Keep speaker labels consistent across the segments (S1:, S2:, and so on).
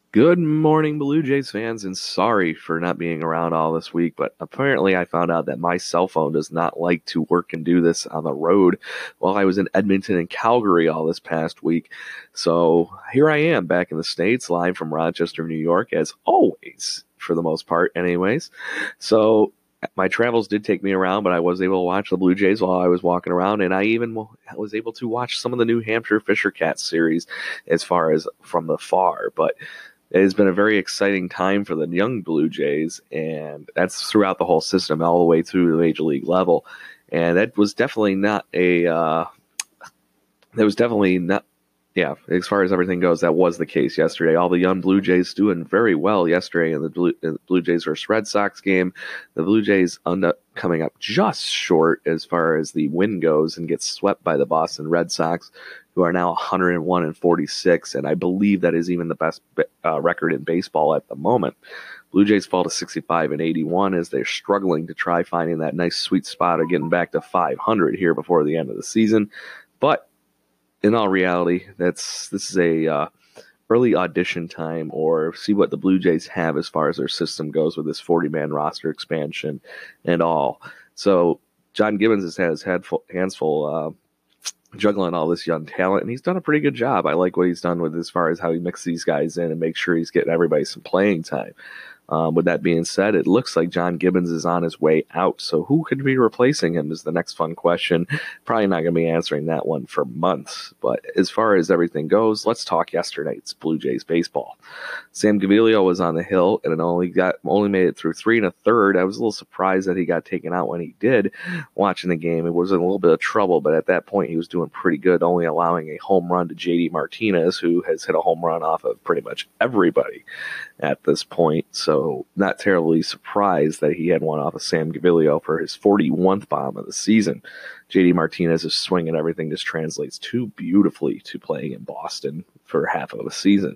S1: Good morning, Blue Jays fans, and sorry for not being around all this week, but apparently I found out that my cell phone does not like to work and do this on the road while I was in Edmonton and Calgary all this past week. So here I am back in the States, live from Rochester, New York, as always, for the most part, anyways. So my travels did take me around, but I was able to watch the Blue Jays while I was walking around, and I even was able to watch some of the New Hampshire Fisher Cats series as far as from the far, but it has been a very exciting time for the young Blue Jays, and that's throughout the whole system, all the way through the major league level. And that was definitely not yeah, as far as everything goes, that was the case yesterday. All the young Blue Jays doing very well yesterday in the Blue Jays versus Red Sox game. The Blue Jays end up coming up just short as far as the win goes and get swept by the Boston Red Sox, who are now 101-46, and I believe that is even the best record in baseball at the moment. Blue Jays fall to 65-81 as they're struggling to try finding that nice sweet spot of getting back to 500 here before the end of the season. But in all reality, this is a early audition time, or see what the Blue Jays have as far as their system goes with this 40-man roster expansion and all. So John Gibbons has had his hands full juggling all this young talent, and he's done a pretty good job. I like what he's done with as far as how he mixes these guys in and makes sure he's getting everybody some playing time. With that being said, it looks like John Gibbons is on his way out. So who could be replacing him is the next fun question. Probably not going to be answering that one for months. But as far as everything goes, let's talk yesterday's Blue Jays baseball. Sam Gaviglio was on the hill and it only made it through 3 1/3. I was a little surprised that he got taken out when he did. Watching the game, it was in a little bit of trouble, but at that point he was doing pretty good, only allowing a home run to JD Martinez, who has hit a home run off of pretty much everybody at this point. So not terribly surprised that he had one off of Sam Gaviglio for his 41th bomb of the season. JD Martinez's swing and everything just translates too beautifully to playing in Boston for half of a season.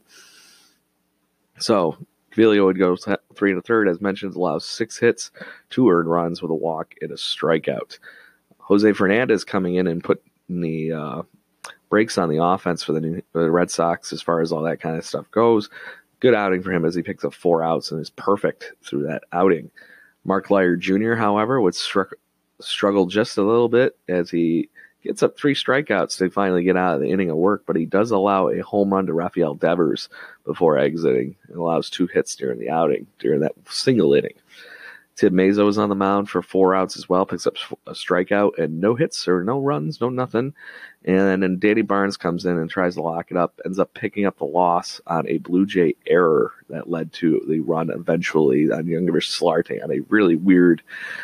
S1: So Gaviglio would go 3 1/3, as mentioned, allows 6 hits, 2 earned runs with a walk and a strikeout. Jose Fernandez coming in and putting the brakes on the offense for the Red Sox as far as all that kind of stuff goes. Good outing for him as he picks up 4 outs and is perfect through that outing. Mark Leiter Jr., however, would struggle just a little bit as he gets up 3 strikeouts to finally get out of the inning of work, but he does allow a home run to Rafael Devers before exiting and allows 2 hits during the outing, during that single inning. Tim Mayza was on the mound for 4 outs as well, picks up a strikeout and no hits or no runs, no nothing. And then Danny Barnes comes in and tries to lock it up, ends up picking up the loss on a Blue Jay error that led to the run eventually on Youngevich Solarte on a really weird,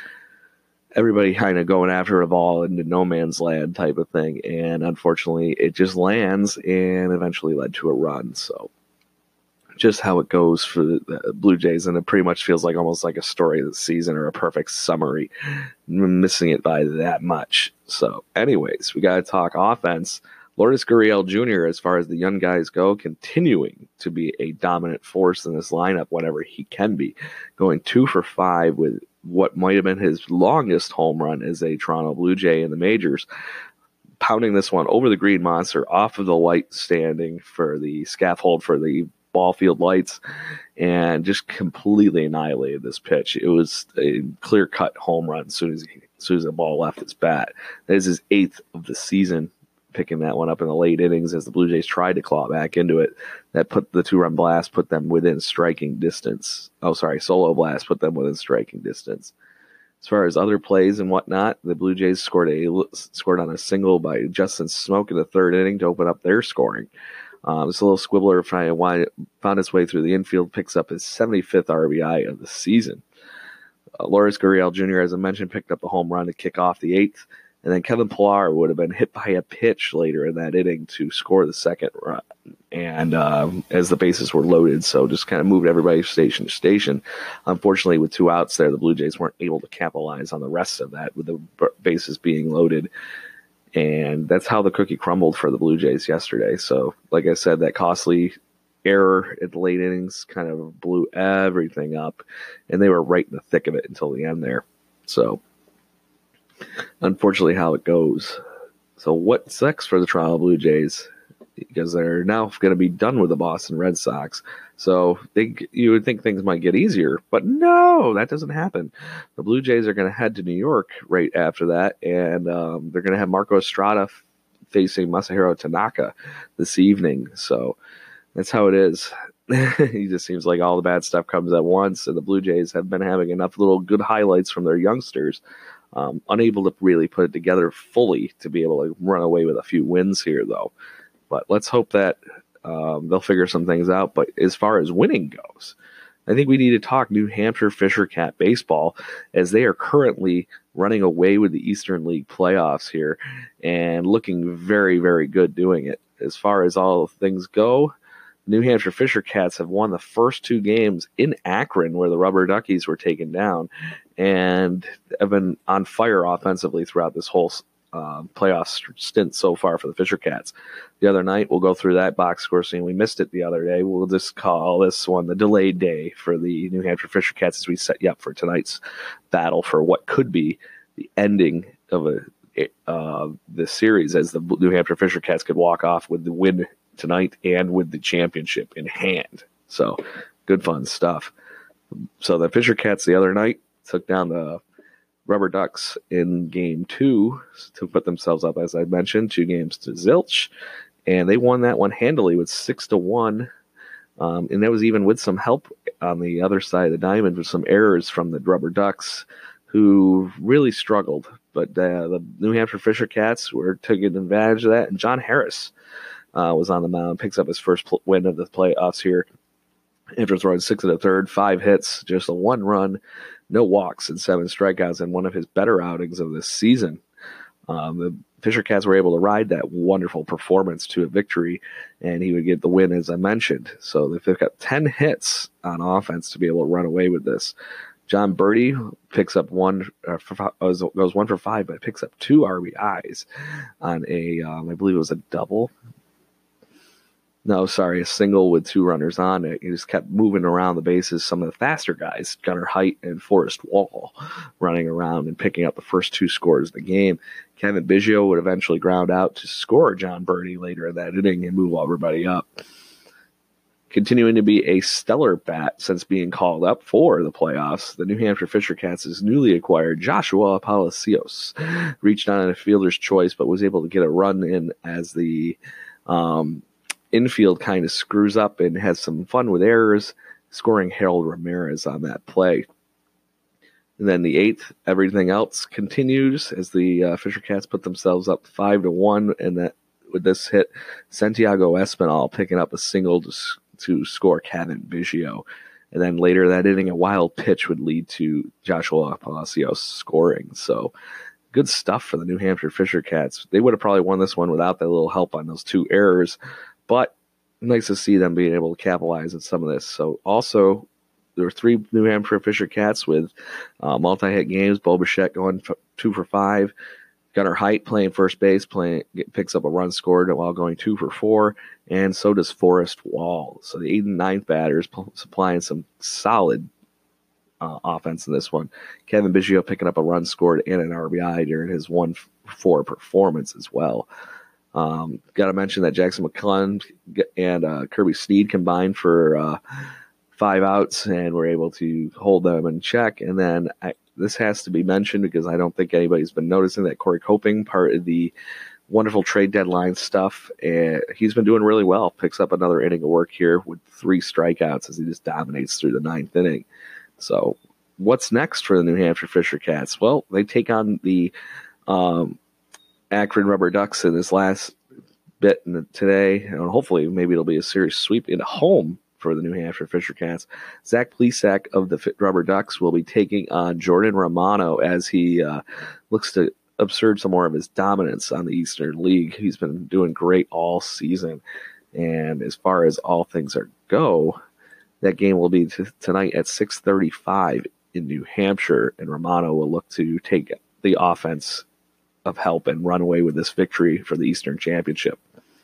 S1: everybody kind of going after a ball into no man's land type of thing. And unfortunately, it just lands and eventually led to a run. So just how it goes for the Blue Jays, and it pretty much feels like almost like a story of the season or a perfect summary, missing it by that much. So anyways, we got to talk offense. Lourdes Gurriel Jr., as far as the young guys go, continuing to be a dominant force in this lineup whenever he can be, going 2 for 5 with what might have been his longest home run as a Toronto Blue Jay in the majors, pounding this one over the Green Monster off of the light standing for the scaffold for the ball field lights, and just completely annihilated this pitch. It was a clear-cut home run as soon as the ball left his bat. That is his 8th of the season, picking that one up in the late innings as the Blue Jays tried to claw back into it. That put the 2-run blast, put them within striking distance. Solo blast put them within striking distance. As far as other plays and whatnot, the Blue Jays scored on a single by Justin Smoke in the 3rd inning to open up their scoring. This little squibbler found his way through the infield, picks up his 75th RBI of the season. Lourdes Gurriel Jr., as I mentioned, picked up the home run to kick off the 8th, and then Kevin Pillar would have been hit by a pitch later in that inning to score the 2nd run, and as the bases were loaded, so just kind of moved everybody station to station. Unfortunately, with 2 outs there, the Blue Jays weren't able to capitalize on the rest of that with the bases being loaded. And that's how the cookie crumbled for the Blue Jays yesterday. So, like I said, that costly error at the late innings kind of blew everything up, and they were right in the thick of it until the end there. So, unfortunately, how it goes. So, what's next for the Toronto Blue Jays? because they're now going to be done with the Boston Red Sox. So you would think things might get easier, but no, that doesn't happen. The Blue Jays are going to head to New York right after that, and they're going to have Marco Estrada facing Masahiro Tanaka this evening. So that's how it is. It just seems like all the bad stuff comes at once, and the Blue Jays have been having enough little good highlights from their youngsters, unable to really put it together fully to be able to run away with a few wins here, though. But let's hope that they'll figure some things out. But as far as winning goes, I think we need to talk New Hampshire Fisher Cat baseball, as they are currently running away with the Eastern League playoffs here and looking very, very good doing it. As far as all things go, New Hampshire Fisher Cats have won the first 2 games in Akron, where the Rubber Duckies were taken down, and have been on fire offensively throughout this whole playoff stint so far for the Fisher Cats. The other night, we'll go through that box score scene. We missed it the other day. We'll just call this one the delayed day for the New Hampshire Fisher Cats as we set you up for tonight's battle for what could be the ending of this series, as the New Hampshire Fisher Cats could walk off with the win tonight and with the championship in hand. So good fun stuff. So the Fisher Cats the other night took down the Rubber Ducks in game 2 to put themselves up, as I mentioned, 2-0, and they won that one handily with 6-1. And that was even with some help on the other side of the diamond with some errors from the Rubber Ducks, who really struggled. But the New Hampshire Fisher Cats were taking advantage of that, and John Harris was on the mound, picks up his first win of the playoffs here after throwing 6 1/3, 5 hits, just a 1 run, no walks, and 7 strikeouts, and one of his better outings of this season. The Fisher Cats were able to ride that wonderful performance to a victory, and he would get the win, as I mentioned. So they've got 10 hits on offense to be able to run away with this. John Birdie picks up goes 1 for 5, but picks up 2 RBIs on I believe it was a double. No, sorry, a single with 2 runners on it. He just kept moving around the bases. Some of the faster guys, Gunnar Height and Forrest Wall, running around and picking up the first 2 scores of the game. Kevin Biggio would eventually ground out to score John Birdie later in that inning and move everybody up. Continuing to be a stellar bat since being called up for the playoffs, the New Hampshire Fisher Cats' newly acquired Joshua Palacios reached on a fielder's choice, but was able to get a run in as the infield kind of screws up and has some fun with errors, scoring Harold Ramirez on that play. And then the 8th, everything else continues as the Fisher Cats put themselves up 5-1, and that with this hit, Santiago Espinal picking up a single to score Kevin Biggio. And then later that inning, a wild pitch would lead to Joshua Palacios scoring. So good stuff for the New Hampshire Fisher Cats. They would have probably won this one without that little help on those 2 errors, but nice to see them being able to capitalize on some of this. So also, there were 3 New Hampshire Fisher Cats with multi-hit games. Bo Bichette going 2 for 5. Gunnar Height playing first base, picks up a run scored while going 2 for 4, and so does Forrest Wall. So the 8th and 9th batters supplying some solid offense in this one. Kevin Biggio picking up a run scored and an RBI during his 1-4 performance as well. Got to mention that Jackson McClellan and Kirby Sneed combined for 5 outs and were able to hold them in check. And then this has to be mentioned because I don't think anybody's been noticing that Corey Coping, part of the wonderful trade deadline stuff, and he's been doing really well. Picks up another inning of work here with 3 strikeouts as he just dominates through the 9th inning. So what's next for the New Hampshire Fisher Cats? Well, they take on the Akron Rubber Ducks in this last bit today, and hopefully maybe it'll be a serious sweep into home for the New Hampshire Fisher Cats. Zach Plesac of the Rubber Ducks will be taking on Jordan Romano as he looks to assert some more of his dominance on the Eastern League. He's been doing great all season, and as far as all things go, that game will be tonight at 6:35 in New Hampshire, and Romano will look to take the offense of help and run away with this victory for the Eastern Championship.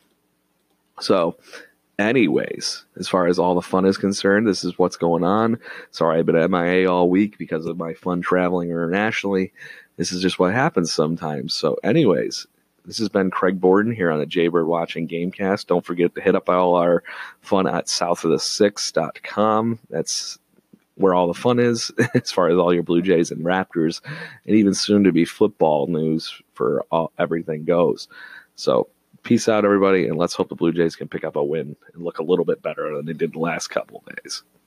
S1: So, anyways, as far as all the fun is concerned, this is what's going on. Sorry, I've been MIA all week because of my fun traveling internationally. This is just what happens sometimes. So, anyways, This has been Craig Borden here on the Jaybird Watching Gamecast. Don't forget to hit up all our fun at southofthesix.com. That's where all the fun is as far as all your Blue Jays and Raptors, and even soon to be football news for everything goes. So peace out, everybody, and let's hope the Blue Jays can pick up a win and look a little bit better than they did the last couple of days.